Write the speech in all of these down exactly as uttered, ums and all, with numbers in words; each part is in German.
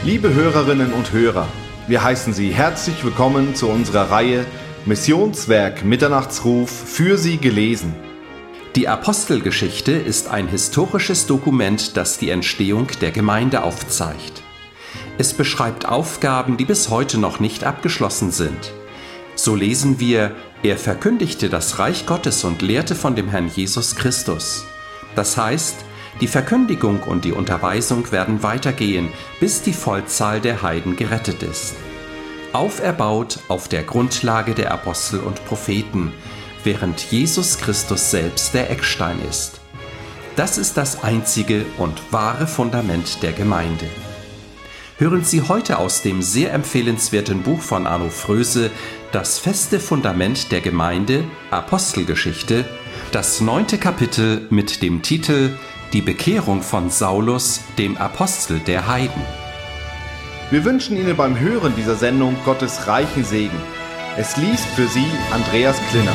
Liebe Hörerinnen und Hörer, wir heißen Sie herzlich willkommen zu unserer Reihe Missionswerk Mitternachtsruf für Sie gelesen. Die Apostelgeschichte ist ein historisches Dokument, das die Entstehung der Gemeinde aufzeigt. Es beschreibt Aufgaben, die bis heute noch nicht abgeschlossen sind. So lesen wir: Er verkündigte das Reich Gottes und lehrte von dem Herrn Jesus Christus. Das heißt, die Verkündigung und die Unterweisung werden weitergehen, bis die Vollzahl der Heiden gerettet ist. Auferbaut auf der Grundlage der Apostel und Propheten, während Jesus Christus selbst der Eckstein ist. Das ist das einzige und wahre Fundament der Gemeinde. Hören Sie heute aus dem sehr empfehlenswerten Buch von Arno Fröse Das feste Fundament der Gemeinde, Apostelgeschichte, das neunte Kapitel mit dem Titel Die Bekehrung von Saulus, dem Apostel der Heiden. Wir wünschen Ihnen beim Hören dieser Sendung Gottes reichen Segen. Es liest für Sie Andreas Klinner.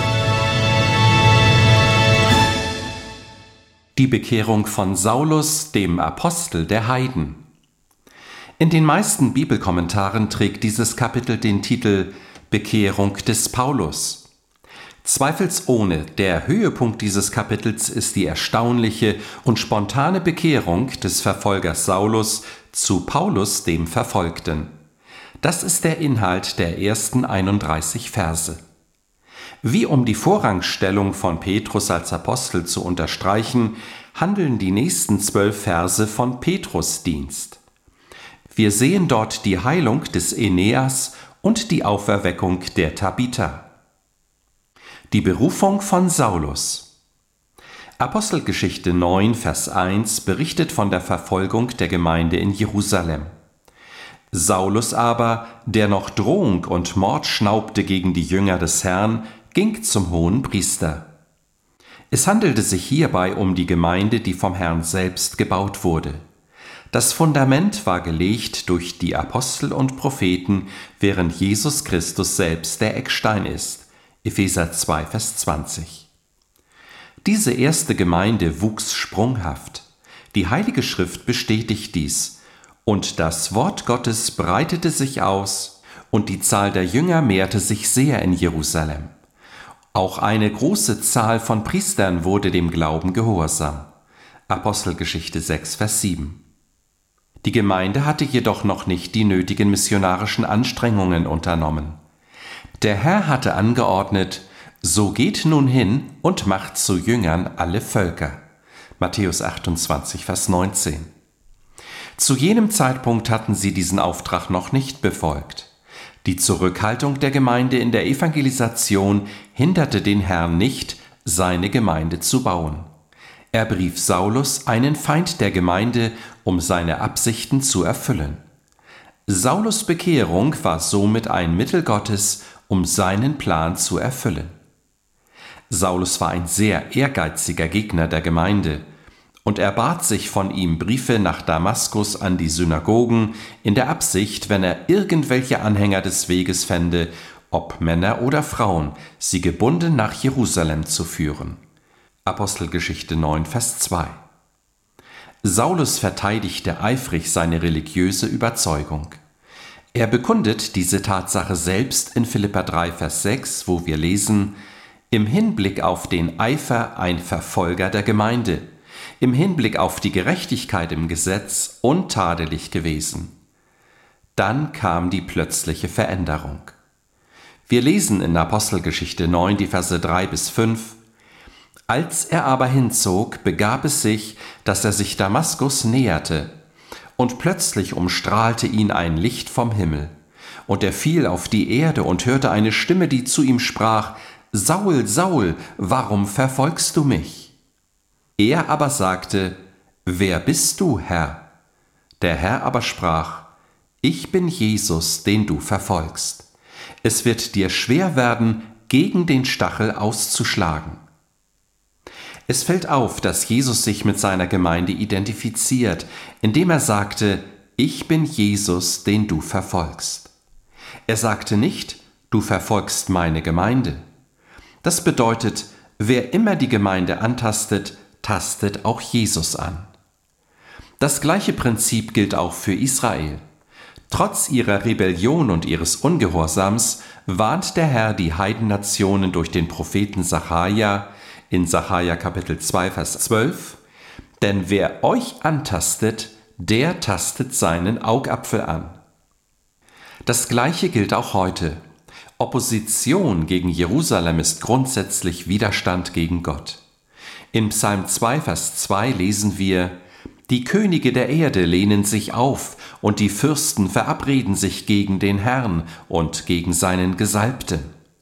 Die Bekehrung von Saulus, dem Apostel der Heiden. In den meisten Bibelkommentaren trägt dieses Kapitel den Titel Bekehrung des Paulus. Zweifelsohne, der Höhepunkt dieses Kapitels ist die erstaunliche und spontane Bekehrung des Verfolgers Saulus zu Paulus, dem Verfolgten. Das ist der Inhalt der ersten einunddreißig Verse. Wie um die Vorrangstellung von Petrus als Apostel zu unterstreichen, handeln die nächsten zwölf Verse von Petrus' Dienst. Wir sehen dort die Heilung des Aeneas und die Auferweckung der Tabitha. Die Berufung von Saulus. Apostelgeschichte neun, Vers eins berichtet von der Verfolgung der Gemeinde in Jerusalem. Saulus aber, der noch Drohung und Mord schnaubte gegen die Jünger des Herrn, ging zum Hohenpriester. Es handelte sich hierbei um die Gemeinde, die vom Herrn selbst gebaut wurde. Das Fundament war gelegt durch die Apostel und Propheten, während Jesus Christus selbst der Eckstein ist. Epheser zwei, Vers zwanzig. Diese erste Gemeinde wuchs sprunghaft. Die Heilige Schrift bestätigt dies. Und das Wort Gottes breitete sich aus, und die Zahl der Jünger mehrte sich sehr in Jerusalem. Auch eine große Zahl von Priestern wurde dem Glauben gehorsam. Apostelgeschichte sechs, Vers sieben. Die Gemeinde hatte jedoch noch nicht die nötigen missionarischen Anstrengungen unternommen. Der Herr hatte angeordnet: So geht nun hin und macht zu Jüngern alle Völker. Matthäus achtundzwanzig, Vers neunzehn. Zu jenem Zeitpunkt hatten sie diesen Auftrag noch nicht befolgt. Die Zurückhaltung der Gemeinde in der Evangelisation hinderte den Herrn nicht, seine Gemeinde zu bauen. Er berief Saulus, einen Feind der Gemeinde, um seine Absichten zu erfüllen. Saulus' Bekehrung war somit ein Mittel Gottes, um seinen Plan zu erfüllen. Saulus war ein sehr ehrgeiziger Gegner der Gemeinde, und er bat sich von ihm Briefe nach Damaskus an die Synagogen, in der Absicht, wenn er irgendwelche Anhänger des Weges fände, ob Männer oder Frauen, sie gebunden nach Jerusalem zu führen. Apostelgeschichte neun, Vers zwei. Saulus verteidigte eifrig seine religiöse Überzeugung. Er bekundet diese Tatsache selbst in Philipper drei, Vers sechs, wo wir lesen: Im Hinblick auf den Eifer ein Verfolger der Gemeinde, im Hinblick auf die Gerechtigkeit im Gesetz untadelig gewesen. Dann kam die plötzliche Veränderung. Wir lesen in Apostelgeschichte neun, die Verse drei bis fünf: Als er aber hinzog, begab es sich, dass er sich Damaskus näherte, und plötzlich umstrahlte ihn ein Licht vom Himmel. Und er fiel auf die Erde und hörte eine Stimme, die zu ihm sprach: Saul, Saul, warum verfolgst du mich? Er aber sagte: Wer bist du, Herr? Der Herr aber sprach: Ich bin Jesus, den du verfolgst. Es wird dir schwer werden, gegen den Stachel auszuschlagen. Es fällt auf, dass Jesus sich mit seiner Gemeinde identifiziert, indem er sagte: Ich bin Jesus, den du verfolgst. Er sagte nicht: Du verfolgst meine Gemeinde. Das bedeutet, wer immer die Gemeinde antastet, tastet auch Jesus an. Das gleiche Prinzip gilt auch für Israel. Trotz ihrer Rebellion und ihres Ungehorsams warnt der Herr die Heidennationen durch den Propheten Sacharja in Sacharja Kapitel zwei, Vers zwölf: Denn wer euch antastet, der tastet seinen Augapfel an. Das Gleiche gilt auch heute. Opposition gegen Jerusalem ist grundsätzlich Widerstand gegen Gott. In Psalm zwei, Vers zwei lesen wir: Die Könige der Erde lehnen sich auf, und die Fürsten verabreden sich gegen den Herrn und gegen seinen Gesalbten.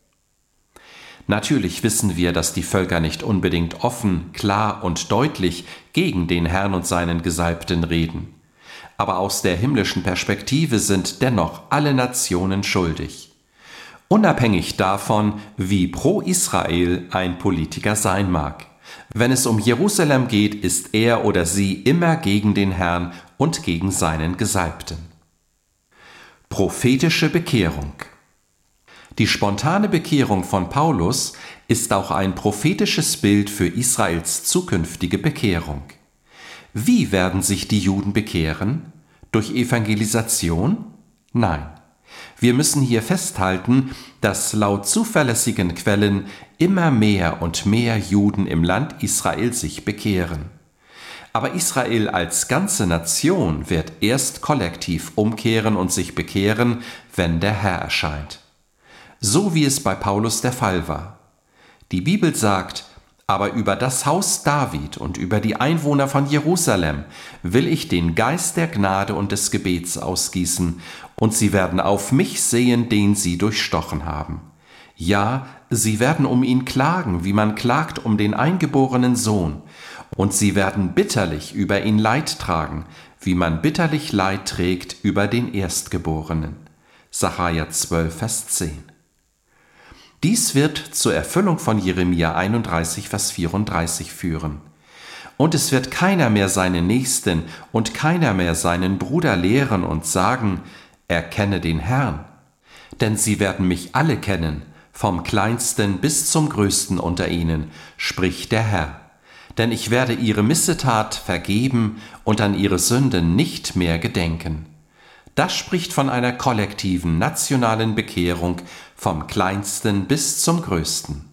Natürlich wissen wir, dass die Völker nicht unbedingt offen, klar und deutlich gegen den Herrn und seinen Gesalbten reden. Aber aus der himmlischen Perspektive sind dennoch alle Nationen schuldig. Unabhängig davon, wie pro Israel ein Politiker sein mag. Wenn es um Jerusalem geht, ist er oder sie immer gegen den Herrn und gegen seinen Gesalbten. Prophetische Bekehrung. Die spontane Bekehrung von Paulus ist auch ein prophetisches Bild für Israels zukünftige Bekehrung. Wie werden sich die Juden bekehren? Durch Evangelisation? Nein. Wir müssen hier festhalten, dass laut zuverlässigen Quellen immer mehr und mehr Juden im Land Israel sich bekehren. Aber Israel als ganze Nation wird erst kollektiv umkehren und sich bekehren, wenn der Herr erscheint. So wie es bei Paulus der Fall war. Die Bibel sagt: Aber über das Haus David und über die Einwohner von Jerusalem will ich den Geist der Gnade und des Gebets ausgießen, und sie werden auf mich sehen, den sie durchstochen haben. Ja, sie werden um ihn klagen, wie man klagt um den eingeborenen Sohn, und sie werden bitterlich über ihn Leid tragen, wie man bitterlich Leid trägt über den Erstgeborenen. Sacharja zwölf, Vers zehn. Dies wird zur Erfüllung von Jeremia einunddreißig, Vers vierunddreißig führen. Und es wird keiner mehr seinen Nächsten und keiner mehr seinen Bruder lehren und sagen: Erkenne den Herrn. Denn sie werden mich alle kennen, vom Kleinsten bis zum Größten unter ihnen, spricht der Herr. Denn ich werde ihre Missetat vergeben und an ihre Sünden nicht mehr gedenken. Das spricht von einer kollektiven nationalen Bekehrung vom Kleinsten bis zum Größten.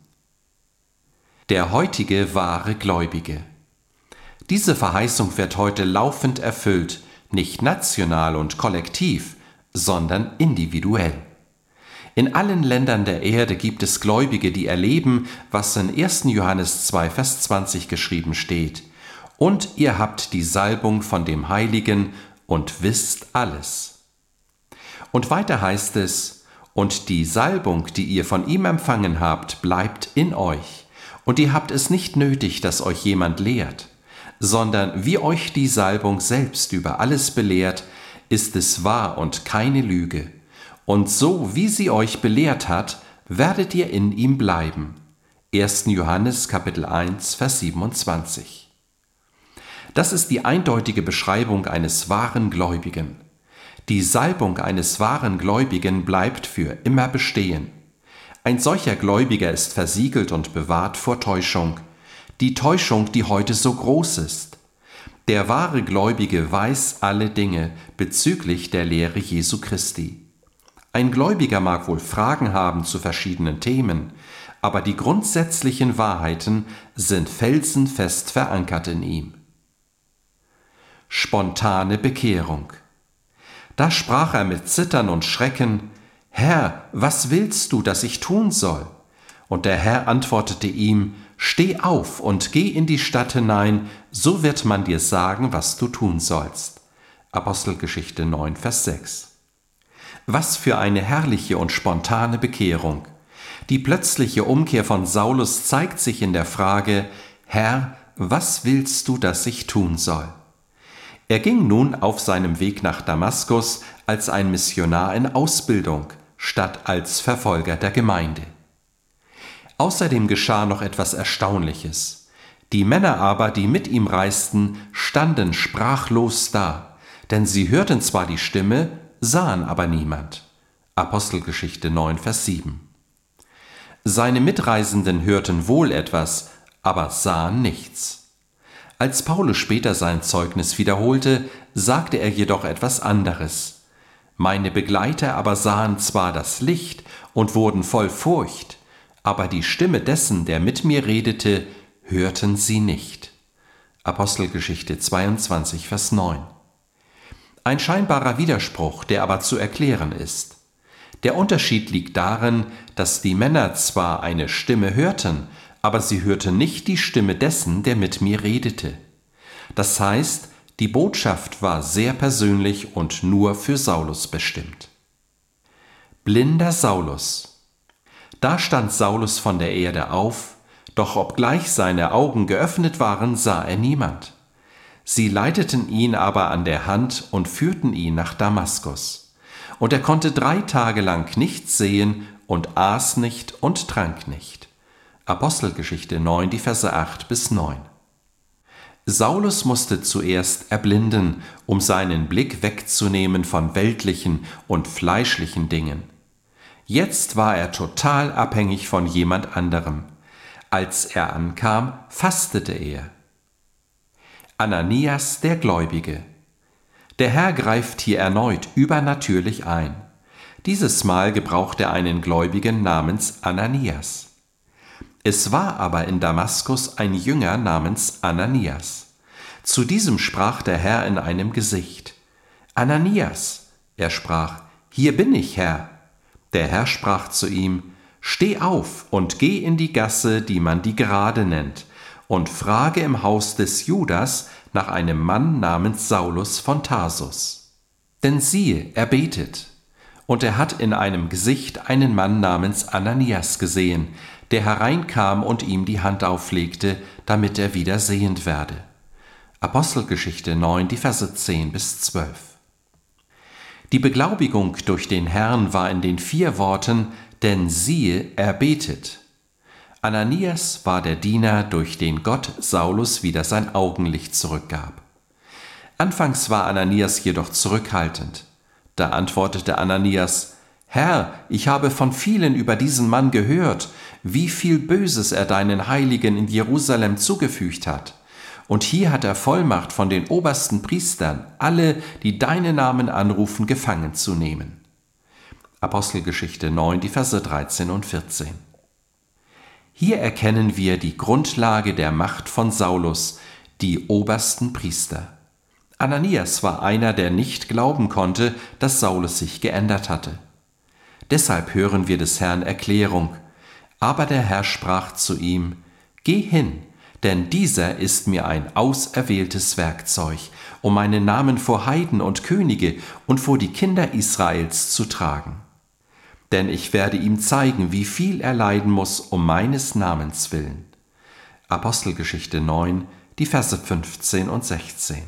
Der heutige wahre Gläubige. Diese Verheißung wird heute laufend erfüllt, nicht national und kollektiv, sondern individuell. In allen Ländern der Erde gibt es Gläubige, die erleben, was in ersten Johannes zwei, Vers zwanzig geschrieben steht: Und ihr habt die Salbung von dem Heiligen und wisst alles. Und weiter heißt es: Und die Salbung, die ihr von ihm empfangen habt, bleibt in euch, und ihr habt es nicht nötig, dass euch jemand lehrt, sondern wie euch die Salbung selbst über alles belehrt, ist es wahr und keine Lüge. Und so wie sie euch belehrt hat, werdet ihr in ihm bleiben. ersten Johannes Kapitel eins, Vers siebenundzwanzig. Das ist die eindeutige Beschreibung eines wahren Gläubigen. Die Salbung eines wahren Gläubigen bleibt für immer bestehen. Ein solcher Gläubiger ist versiegelt und bewahrt vor Täuschung. Die Täuschung, die heute so groß ist. Der wahre Gläubige weiß alle Dinge bezüglich der Lehre Jesu Christi. Ein Gläubiger mag wohl Fragen haben zu verschiedenen Themen, aber die grundsätzlichen Wahrheiten sind felsenfest verankert in ihm. Spontane Bekehrung. Da sprach er mit Zittern und Schrecken: Herr, was willst du, dass ich tun soll? Und der Herr antwortete ihm: Steh auf und geh in die Stadt hinein, so wird man dir sagen, was du tun sollst. Apostelgeschichte neun, Vers sechs. Was für eine herrliche und spontane Bekehrung! Die plötzliche Umkehr von Saulus zeigt sich in der Frage: Herr, was willst du, dass ich tun soll? Er ging nun auf seinem Weg nach Damaskus als ein Missionar in Ausbildung, statt als Verfolger der Gemeinde. Außerdem geschah noch etwas Erstaunliches. Die Männer aber, die mit ihm reisten, standen sprachlos da, denn sie hörten zwar die Stimme, sahen aber niemand. Apostelgeschichte neun, Vers sieben. Seine Mitreisenden hörten wohl etwas, aber sahen nichts. Als Paulus später sein Zeugnis wiederholte, sagte er jedoch etwas anderes. Meine Begleiter aber sahen zwar das Licht und wurden voll Furcht, aber die Stimme dessen, der mit mir redete, hörten sie nicht. Apostelgeschichte zweiundzwanzig, Vers neun. Ein scheinbarer Widerspruch, der aber zu erklären ist. Der Unterschied liegt darin, dass die Männer zwar eine Stimme hörten, aber sie hörten nicht die Stimme dessen, der mit mir redete. Das heißt, die Botschaft war sehr persönlich und nur für Saulus bestimmt. Blinder Saulus. Da stand Saulus von der Erde auf, doch obgleich seine Augen geöffnet waren, sah er niemand. Sie leiteten ihn aber an der Hand und führten ihn nach Damaskus. Und er konnte drei Tage lang nichts sehen und aß nicht und trank nicht. Apostelgeschichte neun, die Verse acht bis neun. Saulus musste zuerst erblinden, um seinen Blick wegzunehmen von weltlichen und fleischlichen Dingen. Jetzt war er total abhängig von jemand anderem. Als er ankam, fastete er. Ananias der Gläubige. Der Herr greift hier erneut übernatürlich ein. Dieses Mal gebraucht er einen Gläubigen namens Ananias. Es war aber in Damaskus ein Jünger namens Ananias. Zu diesem sprach der Herr in einem Gesicht. Ananias, er sprach, hier bin ich, Herr. Der Herr sprach zu ihm, steh auf und geh in die Gasse, die man die Gerade nennt, und frage im Haus des Judas nach einem Mann namens Saulus von Tarsus. Denn siehe, er betet. Und er hat in einem Gesicht einen Mann namens Ananias gesehen, der hereinkam und ihm die Hand auflegte, damit er wieder sehend werde. Apostelgeschichte neun, die Verse zehn bis zwölf. Die Beglaubigung durch den Herrn war in den vier Worten, denn siehe, er betet. Ananias war der Diener, durch den Gott Saulus wieder sein Augenlicht zurückgab. Anfangs war Ananias jedoch zurückhaltend. Da antwortete Ananias, Herr, ich habe von vielen über diesen Mann gehört, wie viel Böses er deinen Heiligen in Jerusalem zugefügt hat. Und hier hat er Vollmacht von den obersten Priestern, alle, die deinen Namen anrufen, gefangen zu nehmen. Apostelgeschichte neun, die Verse dreizehn und vierzehn. Hier erkennen wir die Grundlage der Macht von Saulus, die obersten Priester. Ananias war einer, der nicht glauben konnte, dass Saulus sich geändert hatte. Deshalb hören wir des Herrn Erklärung. Aber der Herr sprach zu ihm, geh hin, denn dieser ist mir ein auserwähltes Werkzeug, um meinen Namen vor Heiden und Könige und vor die Kinder Israels zu tragen. Denn ich werde ihm zeigen, wie viel er leiden muss um meines Namens willen. Apostelgeschichte neun, die Verse fünfzehn und sechzehn.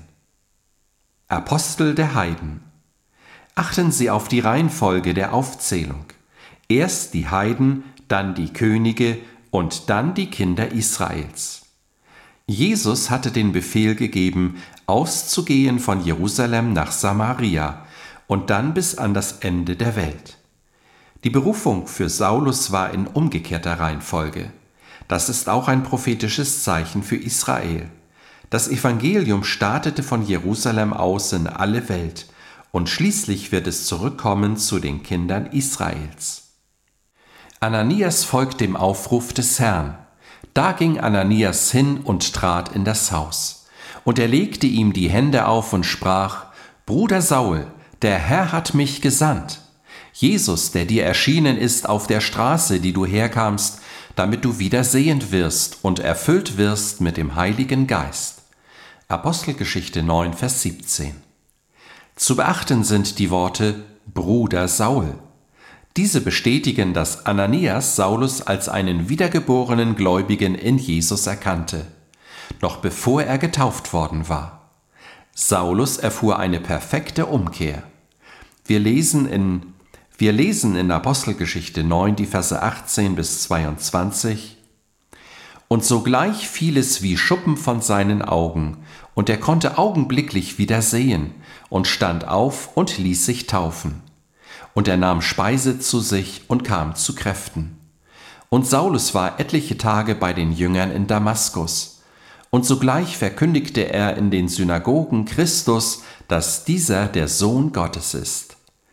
Apostel der Heiden. Achten Sie auf die Reihenfolge der Aufzählung. Erst die Heiden, dann die Könige und dann die Kinder Israels. Jesus hatte den Befehl gegeben, auszugehen von Jerusalem nach Samaria und dann bis an das Ende der Welt. Die Berufung für Saulus war in umgekehrter Reihenfolge. Das ist auch ein prophetisches Zeichen für Israel. Das Evangelium startete von Jerusalem aus in alle Welt und schließlich wird es zurückkommen zu den Kindern Israels. Ananias folgt dem Aufruf des Herrn. Da ging Ananias hin und trat in das Haus. Und er legte ihm die Hände auf und sprach, Bruder Saul, der Herr hat mich gesandt. Jesus, der dir erschienen ist auf der Straße, die du herkamst, damit du wieder sehend wirst und erfüllt wirst mit dem Heiligen Geist. Apostelgeschichte neun, Vers siebzehn. Zu beachten sind die Worte Bruder Saul. Diese bestätigen, dass Ananias Saulus als einen wiedergeborenen Gläubigen in Jesus erkannte, noch bevor er getauft worden war. Saulus erfuhr eine perfekte Umkehr. Wir lesen in Wir lesen in Apostelgeschichte neun, die Verse achtzehn bis zweiundzwanzig. Und sogleich fiel es wie Schuppen von seinen Augen, und er konnte augenblicklich wieder sehen, und stand auf und ließ sich taufen. Und er nahm Speise zu sich und kam zu Kräften. Und Saulus war etliche Tage bei den Jüngern in Damaskus. Und sogleich verkündigte er in den Synagogen Christus, dass dieser der Sohn Gottes ist.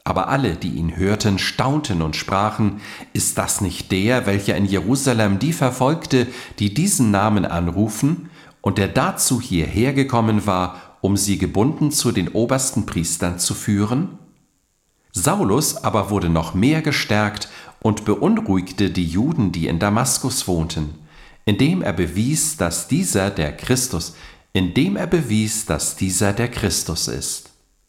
Aber alle, die ihn hörten, staunten und sprachen: Ist das nicht der, welcher in Jerusalem die verfolgte, die diesen Namen anrufen, und der dazu hierher gekommen war, um sie gebunden zu den obersten Priestern zu führen? Saulus aber wurde noch mehr gestärkt und beunruhigte die Juden, die in Damaskus wohnten, indem er bewies, dass dieser der Christus, indem er bewies, dass dieser der Christus ist.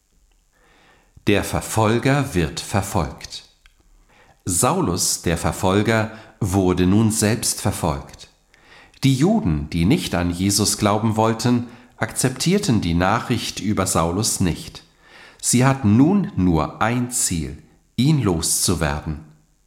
Der Verfolger wird verfolgt. Saulus, der Verfolger, wurde nun selbst verfolgt. Die Juden, die nicht an Jesus glauben wollten, akzeptierten die Nachricht über Saulus nicht. Sie hatten nun nur ein Ziel: ihn loszuwerden.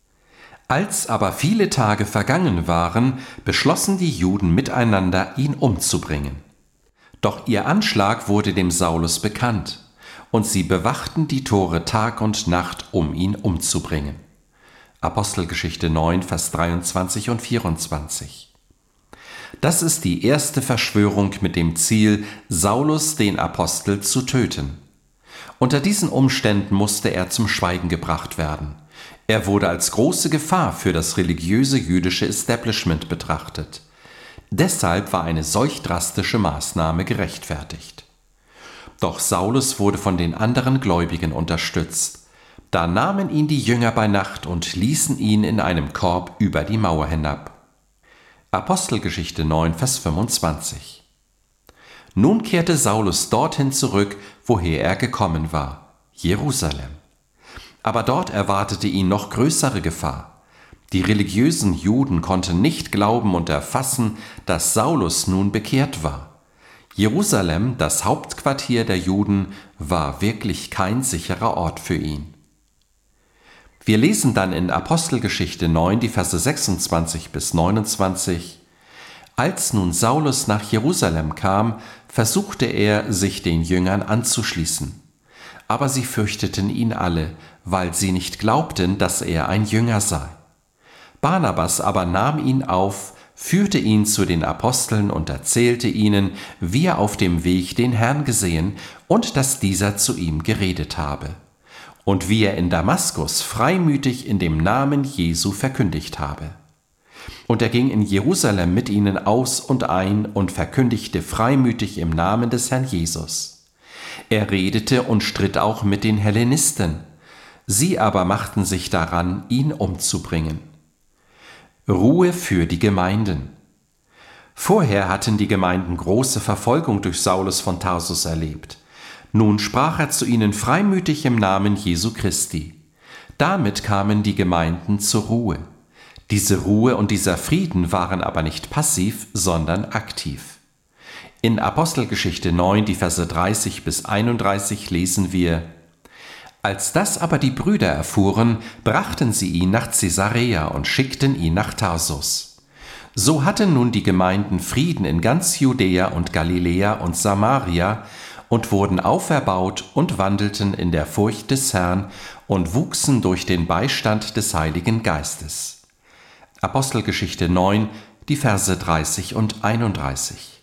Als aber viele Tage vergangen waren, beschlossen die Juden miteinander, ihn umzubringen. Doch ihr Anschlag wurde dem Saulus bekannt, und sie bewachten die Tore Tag und Nacht, um ihn umzubringen. Apostelgeschichte neun, Vers dreiundzwanzig und vierundzwanzig. Das ist die erste Verschwörung mit dem Ziel, Saulus, den Apostel, zu töten. Unter diesen Umständen musste er zum Schweigen gebracht werden. Er wurde als große Gefahr für das religiöse jüdische Establishment betrachtet. Deshalb war eine solch drastische Maßnahme gerechtfertigt. Doch Saulus wurde von den anderen Gläubigen unterstützt. Da nahmen ihn die Jünger bei Nacht und ließen ihn in einem Korb über die Mauer hinab. Apostelgeschichte neun, Vers fünfundzwanzig. Nun kehrte Saulus dorthin zurück, woher er gekommen war, Jerusalem. Aber dort erwartete ihn noch größere Gefahr. Die religiösen Juden konnten nicht glauben und erfassen, dass Saulus nun bekehrt war. Jerusalem, das Hauptquartier der Juden, war wirklich kein sicherer Ort für ihn. Wir lesen dann in Apostelgeschichte neun, die Verse sechsundzwanzig bis neunundzwanzig. Als nun Saulus nach Jerusalem kam, versuchte er, sich den Jüngern anzuschließen. Aber sie fürchteten ihn alle, weil sie nicht glaubten, dass er ein Jünger sei. Barnabas aber nahm ihn auf, führte ihn zu den Aposteln und erzählte ihnen, wie er auf dem Weg den Herrn gesehen und dass dieser zu ihm geredet habe, und wie er in Damaskus freimütig in dem Namen Jesu verkündigt habe. Und er ging in Jerusalem mit ihnen aus und ein und verkündigte freimütig im Namen des Herrn Jesus. Er redete und stritt auch mit den Hellenisten. Sie aber machten sich daran, ihn umzubringen. Ruhe für die Gemeinden. Vorher hatten die Gemeinden große Verfolgung durch Saulus von Tarsus erlebt. Nun sprach er zu ihnen freimütig im Namen Jesu Christi. Damit kamen die Gemeinden zur Ruhe. Diese Ruhe und dieser Frieden waren aber nicht passiv, sondern aktiv. In Apostelgeschichte neun, die Verse dreißig bis einunddreißig lesen wir: Als das aber die Brüder erfuhren, brachten sie ihn nach Caesarea und schickten ihn nach Tarsus. So hatten nun die Gemeinden Frieden in ganz Judäa und Galiläa und Samaria und wurden auferbaut und wandelten in der Furcht des Herrn und wuchsen durch den Beistand des Heiligen Geistes. Apostelgeschichte neun, die Verse dreißig und einunddreißig.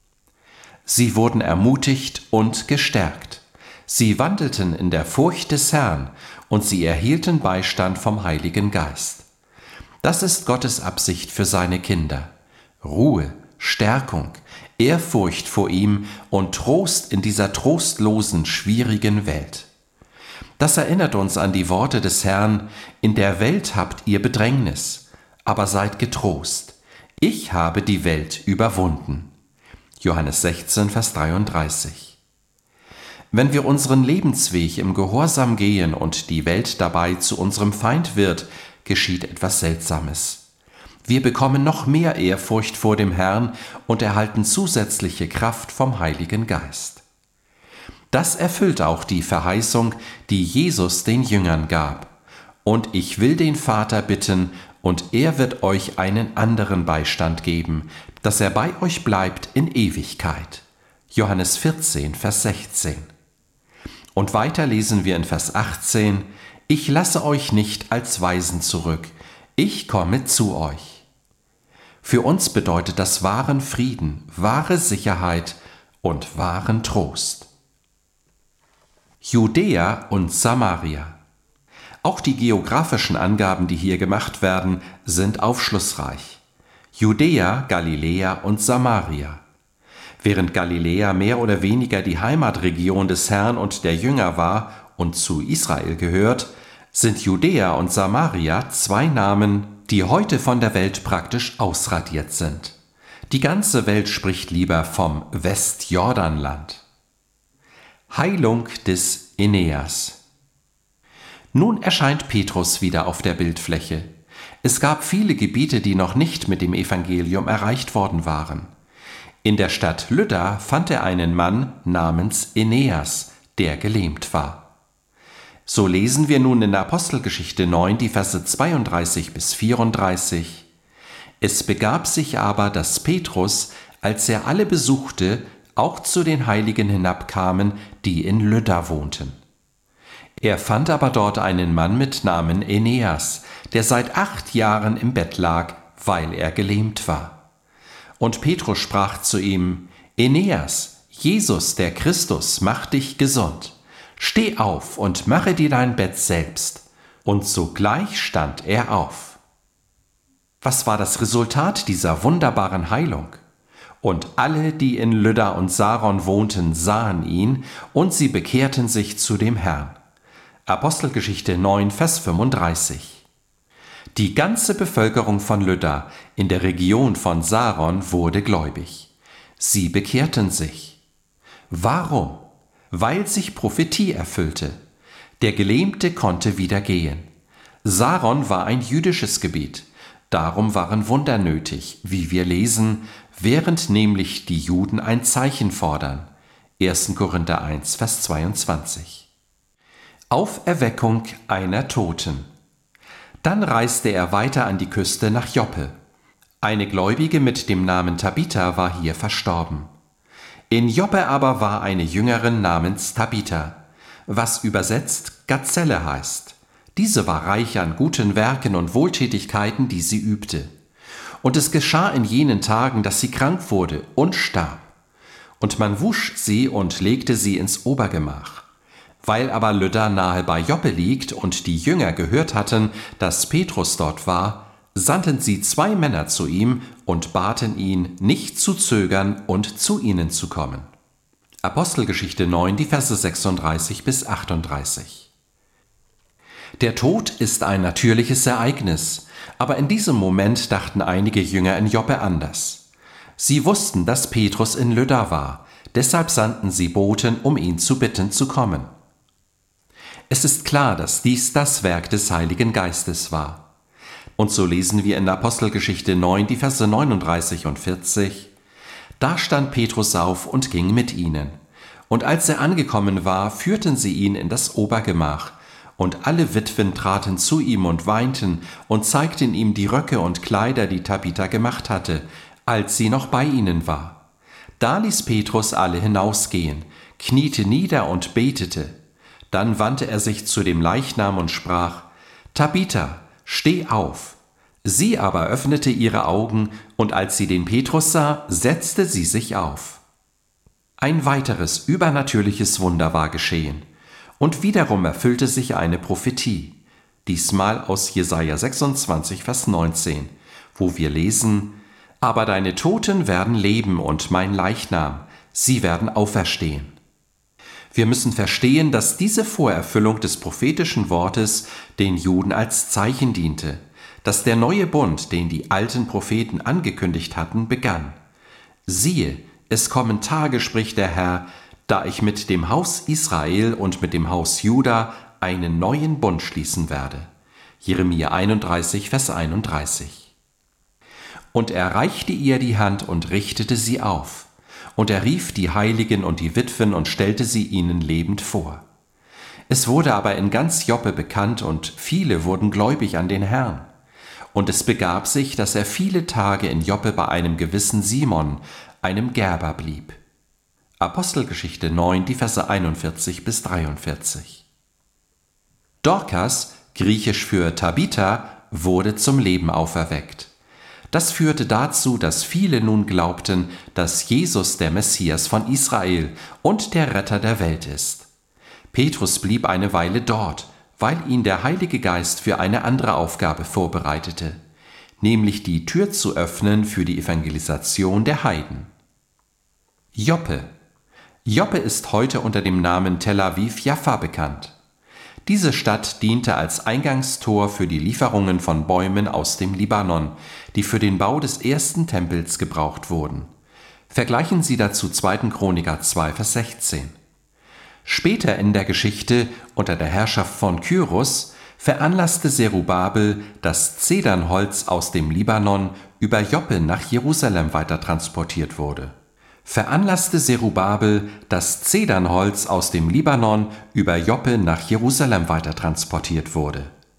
Sie wurden ermutigt und gestärkt. Sie wandelten in der Furcht des Herrn und sie erhielten Beistand vom Heiligen Geist. Das ist Gottes Absicht für seine Kinder. Ruhe, Stärkung, Ehrfurcht vor ihm und Trost in dieser trostlosen, schwierigen Welt. Das erinnert uns an die Worte des Herrn: In der Welt habt ihr Bedrängnis, aber seid getrost. Ich habe die Welt überwunden. Johannes sechzehn, Vers dreiunddreißig. Wenn wir unseren Lebensweg im Gehorsam gehen und die Welt dabei zu unserem Feind wird, geschieht etwas Seltsames. Wir bekommen noch mehr Ehrfurcht vor dem Herrn und erhalten zusätzliche Kraft vom Heiligen Geist. Das erfüllt auch die Verheißung, die Jesus den Jüngern gab. Und ich will den Vater bitten, und er wird euch einen anderen Beistand geben, dass er bei euch bleibt in Ewigkeit. Johannes vierzehn, Vers sechzehn. Und weiter lesen wir in Vers achtzehn: Ich lasse euch nicht als Waisen zurück, ich komme zu euch. Für uns bedeutet das wahren Frieden, wahre Sicherheit und wahren Trost. Judäa und Samaria. Auch die geografischen Angaben, die hier gemacht werden, sind aufschlussreich. Judäa, Galiläa und Samaria. Während Galiläa mehr oder weniger die Heimatregion des Herrn und der Jünger war und zu Israel gehört, sind Judäa und Samaria zwei Namen, die heute von der Welt praktisch ausradiert sind. Die ganze Welt spricht lieber vom Westjordanland. Heilung des Aeneas. Nun erscheint Petrus wieder auf der Bildfläche. Es gab viele Gebiete, die noch nicht mit dem Evangelium erreicht worden waren. In der Stadt Lydda fand er einen Mann namens Aeneas, der gelähmt war. So lesen wir nun in der Apostelgeschichte neun, die Verse zweiunddreißig bis vierunddreißig. Es begab sich aber, dass Petrus, als er alle besuchte, auch zu den Heiligen hinabkamen, die in Lydda wohnten. Er fand aber dort einen Mann mit Namen Aeneas, der seit acht Jahren im Bett lag, weil er gelähmt war. Und Petrus sprach zu ihm: Aeneas, Jesus, der Christus, macht dich gesund. Steh auf und mache dir dein Bett selbst. Und sogleich stand er auf. Was war das Resultat dieser wunderbaren Heilung? Und alle, die in Lydda und Saron wohnten, sahen ihn, und sie bekehrten sich zu dem Herrn. Apostelgeschichte neun, Vers fünfunddreißig. Die ganze Bevölkerung von Lydda in der Region von Saron wurde gläubig. Sie bekehrten sich. Warum? Weil sich Prophetie erfüllte. Der Gelähmte konnte wieder gehen. Saron war ein jüdisches Gebiet. Darum waren Wunder nötig, wie wir lesen, während nämlich die Juden ein Zeichen fordern. erster Korinther eins, Vers zweiundzwanzig. Auferweckung einer Toten. Dann reiste er weiter an die Küste nach Joppe. Eine Gläubige mit dem Namen Tabitha war hier verstorben. In Joppe aber war eine Jüngerin namens Tabitha, was übersetzt Gazelle heißt. Diese war reich an guten Werken und Wohltätigkeiten, die sie übte. Und es geschah in jenen Tagen, dass sie krank wurde und starb. Und man wusch sie und legte sie ins Obergemach. Weil aber Lydda nahe bei Joppe liegt und die Jünger gehört hatten, dass Petrus dort war, sandten sie zwei Männer zu ihm und baten ihn, nicht zu zögern und zu ihnen zu kommen. Apostelgeschichte neun, die Verse sechsunddreißig bis achtunddreißig. Der Tod ist ein natürliches Ereignis, aber in diesem Moment dachten einige Jünger in Joppe anders. Sie wussten, dass Petrus in Lydda war, deshalb sandten sie Boten, um ihn zu bitten, zu kommen. Es ist klar, dass dies das Werk des Heiligen Geistes war. Und so lesen wir in Apostelgeschichte neun, die Verse neununddreißig und vierzig. Da stand Petrus auf und ging mit ihnen. Und als er angekommen war, führten sie ihn in das Obergemach. Und alle Witwen traten zu ihm und weinten und zeigten ihm die Röcke und Kleider, die Tabitha gemacht hatte, als sie noch bei ihnen war. Da ließ Petrus alle hinausgehen, kniete nieder und betete. Dann wandte er sich zu dem Leichnam und sprach: Tabitha, steh auf. Sie aber öffnete ihre Augen, und als sie den Petrus sah, setzte sie sich auf. Ein weiteres übernatürliches Wunder war geschehen, und wiederum erfüllte sich eine Prophetie, diesmal aus Jesaja sechsundzwanzig, Vers neunzehn, wo wir lesen: Aber deine Toten werden leben und mein Leichnam, sie werden auferstehen. Wir müssen verstehen, dass diese Vorerfüllung des prophetischen Wortes den Juden als Zeichen diente, dass der neue Bund, den die alten Propheten angekündigt hatten, begann. Siehe, es kommen Tage, spricht der Herr, da ich mit dem Haus Israel und mit dem Haus Juda einen neuen Bund schließen werde. Jeremia einunddreißig, Vers einunddreißig. Und er reichte ihr die Hand und richtete sie auf. Und er rief die Heiligen und die Witwen und stellte sie ihnen lebend vor. Es wurde aber in ganz Joppe bekannt, und viele wurden gläubig an den Herrn. Und es begab sich, dass er viele Tage in Joppe bei einem gewissen Simon, einem Gerber, blieb. Apostelgeschichte neun, die Verse einundvierzig bis dreiundvierzig. Dorkas, griechisch für Tabitha, wurde zum Leben auferweckt. Das führte dazu, dass viele nun glaubten, dass Jesus der Messias von Israel und der Retter der Welt ist. Petrus blieb eine Weile dort, weil ihn der Heilige Geist für eine andere Aufgabe vorbereitete, nämlich die Tür zu öffnen für die Evangelisation der Heiden. Joppe. Joppe ist heute unter dem Namen Tel Aviv Jaffa bekannt. Diese Stadt diente als Eingangstor für die Lieferungen von Bäumen aus dem Libanon, die für den Bau des ersten Tempels gebraucht wurden. Vergleichen Sie dazu zweiter Chroniker zwei, Vers sechzehn. Später in der Geschichte, unter der Herrschaft von Kyrus, veranlasste Zerubabel, dass Zedernholz aus dem Libanon über Joppe nach Jerusalem weitertransportiert wurde. Veranlasste Zerubabel, dass Zedernholz aus dem Libanon über Joppe nach Jerusalem weitertransportiert wurde.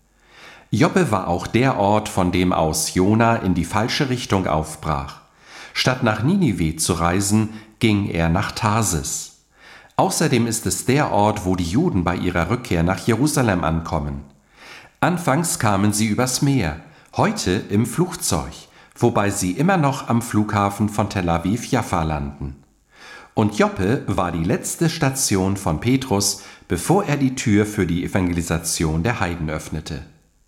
Joppe war auch der Ort, von dem aus Jona in die falsche Richtung aufbrach. Statt nach Ninive zu reisen, ging er nach Tarsis. Außerdem ist es der Ort, wo die Juden bei ihrer Rückkehr nach Jerusalem ankommen. Anfangs kamen sie übers Meer, heute im Flugzeug, wobei sie immer noch am Flughafen von Tel Aviv Jaffa landen. Und Joppe war die letzte Station von Petrus, bevor er die Tür für die Evangelisation der Heiden öffnete.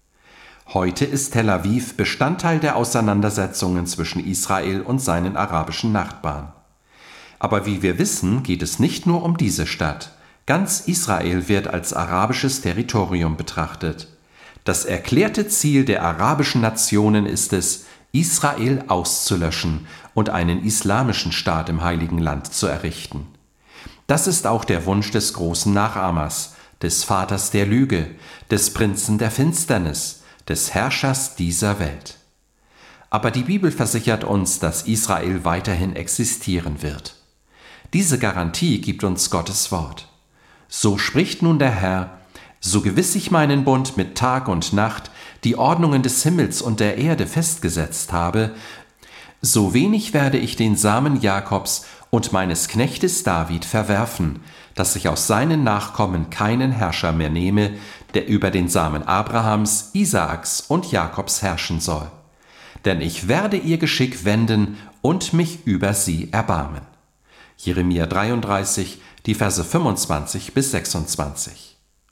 Heute ist Tel Aviv Bestandteil der Auseinandersetzungen zwischen Israel und seinen arabischen Nachbarn. Aber wie wir wissen, geht es nicht nur um diese Stadt. Ganz Israel wird als arabisches Territorium betrachtet. Das erklärte Ziel der arabischen Nationen ist es, Israel auszulöschen und einen islamischen Staat im Heiligen Land zu errichten. Das ist auch der Wunsch des großen Nachahmers, des Vaters der Lüge, des Prinzen der Finsternis, des Herrschers dieser Welt. Aber die Bibel versichert uns, dass Israel weiterhin existieren wird. Diese Garantie gibt uns Gottes Wort. So spricht nun der Herr: So gewiss ich meinen Bund mit Tag und Nacht, die Ordnungen des Himmels und der Erde festgesetzt habe, so wenig werde ich den Samen Jakobs und meines Knechtes David verwerfen, dass ich aus seinen Nachkommen keinen Herrscher mehr nehme, der über den Samen Abrahams, Isaaks und Jakobs herrschen soll. Denn ich werde ihr Geschick wenden und mich über sie erbarmen. Jeremia dreiunddreißig, die Verse fünfundzwanzig bis sechsundzwanzig.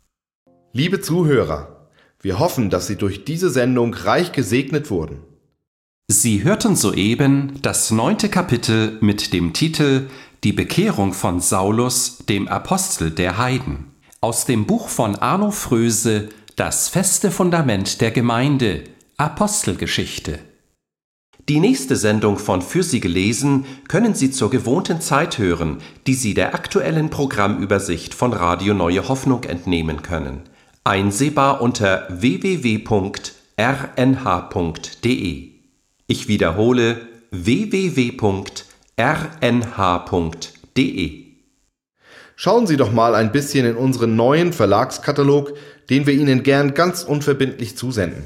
Liebe Zuhörer, wir hoffen, dass Sie durch diese Sendung reich gesegnet wurden. Sie hörten soeben das neunte Kapitel mit dem Titel Die Bekehrung von Saulus, dem Apostel der Heiden, aus dem Buch von Arno Fröse, Das feste Fundament der Gemeinde, Apostelgeschichte. Die nächste Sendung von Für Sie gelesen können Sie zur gewohnten Zeit hören, die Sie der aktuellen Programmübersicht von Radio Neue Hoffnung entnehmen können. Einsehbar unter w w w punkt r n h punkt d e. Ich wiederhole w w w punkt r n h punkt d e. Schauen Sie doch mal ein bisschen in unseren neuen Verlagskatalog, den wir Ihnen gern ganz unverbindlich zusenden.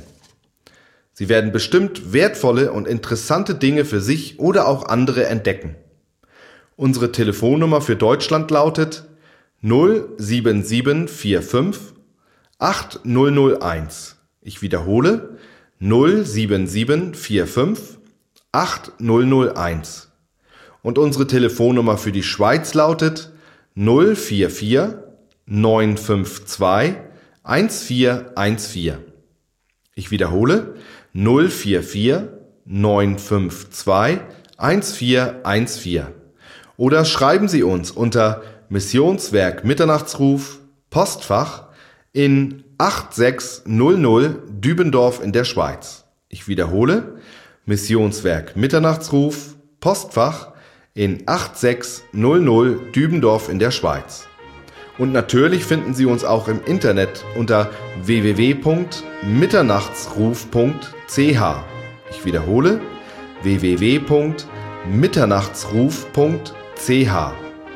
Sie werden bestimmt wertvolle und interessante Dinge für sich oder auch andere entdecken. Unsere Telefonnummer für Deutschland lautet null sieben sieben vier fünf acht null null eins. Ich wiederhole null sieben sieben vier fünf acht null null eins. Und unsere Telefonnummer für die Schweiz lautet null vier vier neun fünf zwei eins vier eins vier. Ich wiederhole null vier vier neun fünf zwei eins vier eins vier. Oder schreiben Sie uns unter Missionswerk Mitternachtsruf, Postfach in acht sechs null null Dübendorf in der Schweiz. Ich wiederhole, Missionswerk Mitternachtsruf, Postfach in acht sechs null null Dübendorf in der Schweiz. Und natürlich finden Sie uns auch im Internet unter w w w punkt mitternachtsruf punkt c h. Ich wiederhole, w w w punkt mitternachtsruf punkt c h.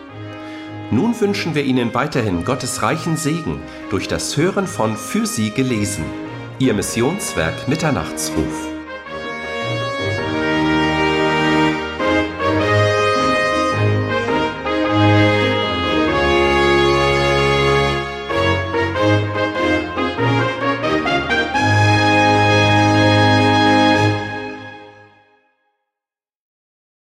Nun wünschen wir Ihnen weiterhin Gottes reichen Segen durch das Hören von Für Sie gelesen, Ihr Missionswerk Mitternachtsruf.